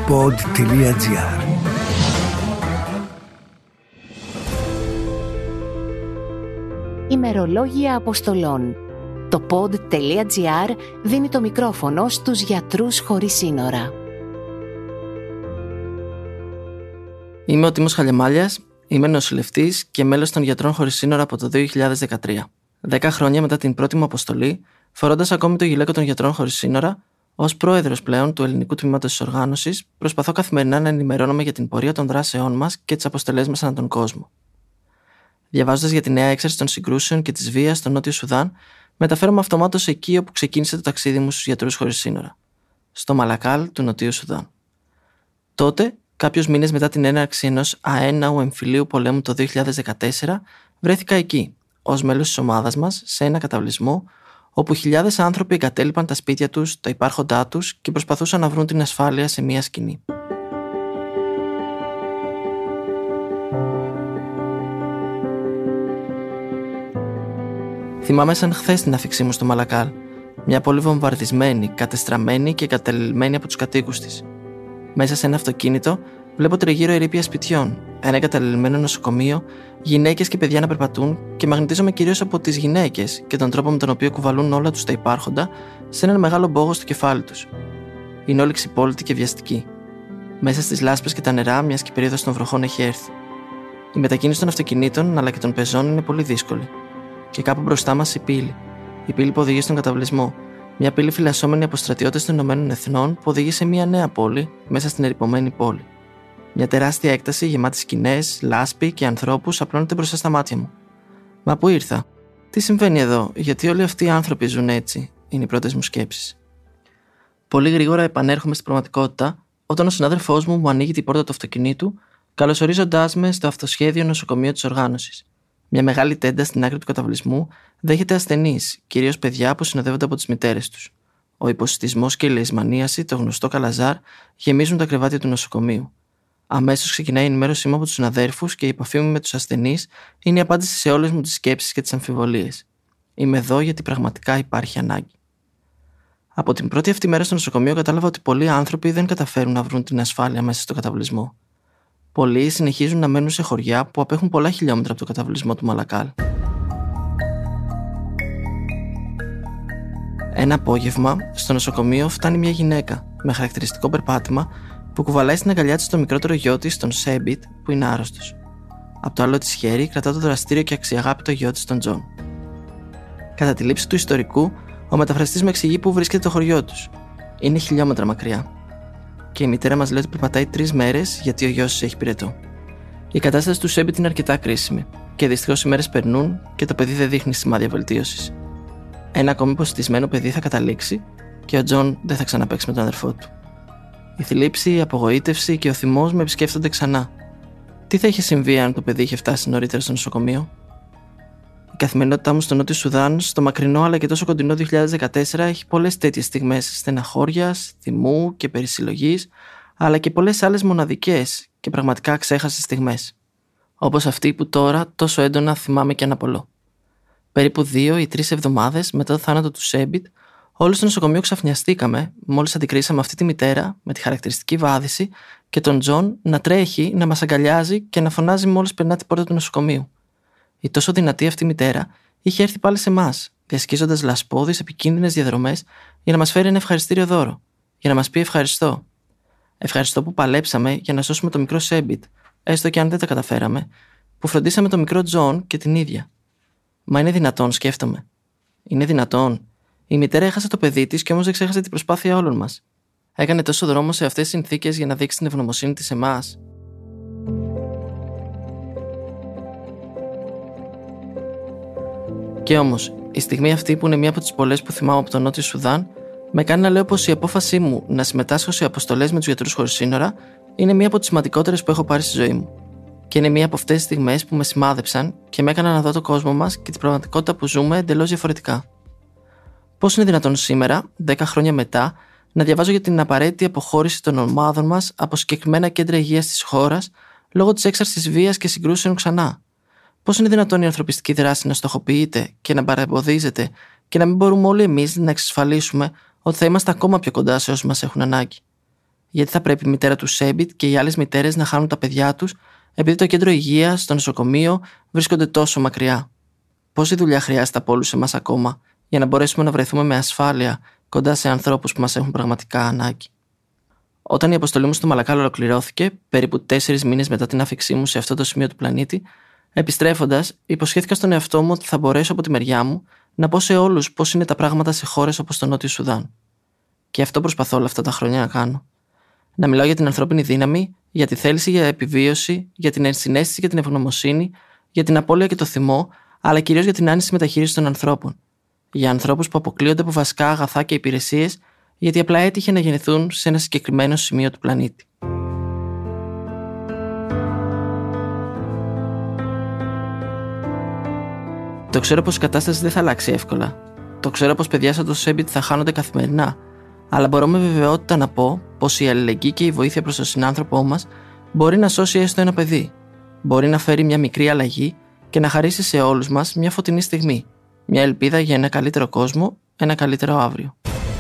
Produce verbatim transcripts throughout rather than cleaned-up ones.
pod τελεία gr. Ημερολόγια Αποστολών. Το pod τελεία gr δίνει το μικρόφωνο στους γιατρούς χωρίς σύνορα. Είμαι ο Τίμος Χαλιαμάλιας, είμαι νοσηλευτής και μέλος των Γιατρών Χωρίς Σύνορα από το δύο χιλιάδες δεκατρία. Δέκα χρόνια μετά την πρώτη μου αποστολή, φορώντας ακόμη το γυλαίκο των Γιατρών Χωρίς Σύνορα, ως πρόεδρος πλέον του ελληνικού τμήματος της οργάνωσης, προσπαθώ καθημερινά να ενημερώνομαι για την πορεία των δράσεών μας και τις αποστολές μας ανά τον κόσμο. Διαβάζοντας για τη νέα έξαρση των συγκρούσεων και της βίας στο Νότιο Σουδάν, μεταφέρομαι αυτομάτως εκεί όπου ξεκίνησε το ταξίδι μου στους Γιατρούς Χωρίς Σύνορα, στο Μαλακάλ του Νοτιού Σουδάν. Τότε, κάποιους μήνες μετά την έναρξη ενός αέναου εμφυλίου πολέμου το δύο χιλιάδες δεκατέσσερα, βρέθηκα εκεί, ως μέλος της ομάδας μας, σε ένα καταβλισμό, όπου χιλιάδες άνθρωποι εγκατέλειπαν τα σπίτια τους, τα υπάρχοντά τους και προσπαθούσαν να βρουν την ασφάλεια σε μια σκηνή. Θυμάμαι σαν χθες την αφήξή μου στο Μαλακάλ, μια πόλη βομβαρδισμένη, κατεστραμμένη και εγκαταλελειμμένη από τους κατοίκους της. Μέσα σε ένα αυτοκίνητο βλέπω τριγύρω ερείπια σπιτιών, ένα εγκαταλελειμμένο νοσοκομείο, γυναίκες και παιδιά να περπατούν και μαγνητίζομαι κυρίως από τις γυναίκες και τον τρόπο με τον οποίο κουβαλούν όλα τους τα υπάρχοντα σε έναν μεγάλο μπόγο στο κεφάλι τους. Είναι όλοι ξυπόλυτοι και βιαστικοί. Μέσα στις λάσπες και τα νερά, μιας και η περίοδος των βροχών έχει έρθει. Η μετακίνηση των αυτοκινήτων αλλά και των πεζών είναι πολύ δύσκολη. Και κάπου μπροστά μας η πύλη. Η πύλη που οδηγεί στον καταβλισμό. Μια πύλη φυλασσόμενη από στρατιώτες των Ηνωμένων Εθνών που οδηγεί σε μια νέα πόλη μέσα στην ερειπωμένη πόλη. Μια τεράστια έκταση γεμάτη σκηνές, λάσπη και ανθρώπους απλώνεται μπροστά στα μάτια μου. Μα πού ήρθα? Τι συμβαίνει εδώ? Γιατί όλοι αυτοί οι άνθρωποι ζουν έτσι? Είναι οι πρώτες μου σκέψεις. Πολύ γρήγορα επανέρχομαι στην πραγματικότητα όταν ο συνάδελφός μου μου ανοίγει την πόρτα του αυτοκινήτου, καλωσορίζοντάς με στο αυτοσχέδιο νοσοκομείο της οργάνωσης. Μια μεγάλη τέντα στην άκρη του καταβλισμού δέχεται ασθενείς, κυρίως παιδιά που συνοδεύονται από τις μητέρες τους. Ο υποσιτισμός και η λεϊσμανίαση, το γνωστό καλαζάρ, γεμίζουν τα κρεβάτια του νοσοκομείου. Αμέσως ξεκινάει η ενημέρωσή μου από τους συναδέρφους και η επαφή μου με τους ασθενείς είναι η απάντηση σε όλες μου τις σκέψεις και τις αμφιβολίες. Είμαι εδώ γιατί πραγματικά υπάρχει ανάγκη. Από την πρώτη αυτή μέρα στο νοσοκομείο κατάλαβα ότι πολλοί άνθρωποι δεν καταφέρουν να βρουν την ασφάλεια μέσα στο καταβλισμό. Πολλοί συνεχίζουν να μένουν σε χωριά που απέχουν πολλά χιλιόμετρα από το καταβλισμό του Μαλακάλ. Ένα απόγευμα, στο νοσοκομείο φτάνει μια γυναίκα με χαρακτηριστικό περπάτημα που κουβαλάει στην αγκαλιά της το μικρότερο γιο της, τον Σέμπιτ, που είναι άρρωστος. Από το άλλο της χέρι κρατά το δραστήριο και αξιαγάπητο γιο της, τον Τζον. Κατά τη λήψη του ιστορικού, ο μεταφραστής με εξηγεί που βρίσκεται το χωριό τους. Είναι χιλιόμετρα μακριά. Και η μητέρα μας λέει ότι περπατάει τρεις μέρες γιατί ο γιος της έχει πυρετό. Η κατάσταση του Σέμπιτ είναι αρκετά κρίσιμη και δυστυχώς οι μέρες περνούν και το παιδί δεν δείχνει σημάδια βελτίωσης. Ένα ακόμη υποσιτισμένο παιδί θα καταλήξει και ο Τζον δεν θα ξαναπαίξει με τον αδερφό του. Η θλίψη, η απογοήτευση και ο θυμός με επισκέφτονται ξανά. Τι θα είχε συμβεί αν το παιδί είχε φτάσει νωρίτερα στο νοσοκομείο? Η καθημερινότητά μου στο Νότιο Σουδάν, στο μακρινό αλλά και τόσο κοντινό δύο χιλιάδες δεκατέσσερα, έχει πολλές τέτοιες στιγμές στεναχώριας, θυμού και περισυλλογής, αλλά και πολλές άλλες μοναδικές και πραγματικά ξέχαστες στιγμές. Όπως αυτή που τώρα τόσο έντονα θυμάμαι και αναπολώ. Περίπου δύο ή τρεις εβδομάδες μετά το θάνατο του Σέμπιτ, όλοι στο νοσοκομείο ξαφνιαστήκαμε μόλις αντικρίσαμε αυτή τη μητέρα με τη χαρακτηριστική βάδιση και τον Τζον να τρέχει, να μας αγκαλιάζει και να φωνάζει μόλις περνά την πόρτα του νοσοκομείου. Η τόσο δυνατή αυτή μητέρα είχε έρθει πάλι σε εμάς, διασκίζοντας λασπώδεις επικίνδυνες διαδρομές για να μας φέρει ένα ευχαριστήριο δώρο, για να μας πει ευχαριστώ. Ευχαριστώ που παλέψαμε για να σώσουμε το μικρό Σέμπιτ, έστω και αν δεν τα καταφέραμε, που φροντίσαμε το μικρό Τζον και την ίδια. Μα είναι δυνατόν, σκέφτομαι. Είναι δυνατόν. Η μητέρα έχασε το παιδί της και όμως δεν ξέχασε την προσπάθεια όλων μας. Έκανε τόσο δρόμο σε αυτές τις συνθήκες για να δείξει την ευγνωμοσύνη της σε εμάς. Και όμως, η στιγμή αυτή που είναι μία από τις πολλές που θυμάμαι από το Νότιο Σουδάν, με κάνει να λέω πως η απόφασή μου να συμμετάσχω σε αποστολές με τους Γιατρούς Χωρίς Σύνορα είναι μία από τις σημαντικότερες που έχω πάρει στη ζωή μου. Και είναι μία από αυτές τις στιγμές που με σημάδεψαν και με έκαναν να δω το κόσμο μας και την πραγματικότητα που ζούμε εντελώς διαφορετικά. Πώς είναι δυνατόν σήμερα, δέκα χρόνια μετά, να διαβάζω για την απαραίτητη αποχώρηση των ομάδων μας από συγκεκριμένα κέντρα υγείας της χώρας λόγω της έξαρσης βίας και συγκρούσεων ξανά? Πώς είναι δυνατόν η ανθρωπιστική δράση να στοχοποιείται και να παρεμποδίζεται και να μην μπορούμε όλοι εμείς να εξασφαλίσουμε ότι θα είμαστε ακόμα πιο κοντά σε όσους μας έχουν ανάγκη? Γιατί θα πρέπει η μητέρα του Σέμπιτ και οι άλλες μητέρες να χάνουν τα παιδιά τους, επειδή το κέντρο υγείας, το νοσοκομείο βρίσκονται τόσο μακριά? Πόση δουλειά χρειάζεται από όλους εμάς ακόμα για να μπορέσουμε να βρεθούμε με ασφάλεια κοντά σε ανθρώπους που μας έχουν πραγματικά ανάγκη? Όταν η αποστολή μου στο Μαλακάλ ολοκληρώθηκε, περίπου τέσσερις μήνες μετά την άφηξή μου σε αυτό το σημείο του πλανήτη, επιστρέφοντας, υποσχέθηκα στον εαυτό μου ότι θα μπορέσω από τη μεριά μου να πω σε όλους πώς είναι τα πράγματα σε χώρες όπως το Νότιο Σουδάν. Και αυτό προσπαθώ όλα αυτά τα χρόνια να κάνω. Να μιλάω για την ανθρώπινη δύναμη, για τη θέληση για επιβίωση, για την ενσυναίσθηση και την ευγνωμοσύνη, για την απώλεια και το θυμό, αλλά κυρίως για την άνηση μεταχείριση των ανθρώπων. Για ανθρώπους που αποκλείονται από βασικά αγαθά και υπηρεσίες, γιατί απλά έτυχε να γεννηθούν σε ένα συγκεκριμένο σημείο του πλανήτη. Το ξέρω πως η κατάσταση δεν θα αλλάξει εύκολα. Το ξέρω πως παιδιά σαν το Σέμπιτ θα χάνονται καθημερινά. Αλλά μπορώ με βεβαιότητα να πω πως η αλληλεγγύη και η βοήθεια προς τον συνάνθρωπό μας μπορεί να σώσει έστω ένα παιδί. Μπορεί να φέρει μια μικρή αλλαγή και να χαρίσει σε όλους μας μια φωτεινή στιγμή. Μια ελπίδα για ένα καλύτερο κόσμο, ένα καλύτερο αύριο.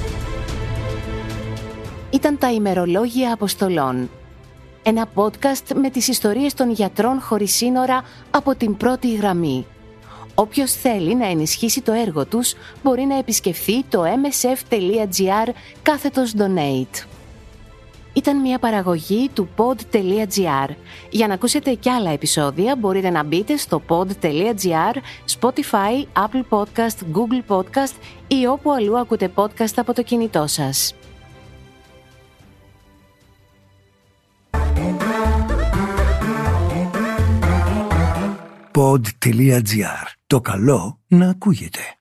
Ήταν τα ημερολόγια αποστολών. Ένα podcast με τις ιστορίες των γιατρών χωρίς σύνορα από την πρώτη γραμμή. Όποιος θέλει να ενισχύσει το έργο τους μπορεί να επισκεφθεί το εμ ες εφ τελεία τζι άρ κάθετος donate. Ήταν μια παραγωγή του pod τελεία τζι άρ. Για να ακούσετε κι άλλα επεισόδια μπορείτε να μπείτε στο pod τελεία τζι άρ, Spotify, Apple Podcast, Google Podcast ή όπου αλλού ακούτε podcast από το κινητό σας. pod τελεία τζι άρ. Το καλό να ακούγεται.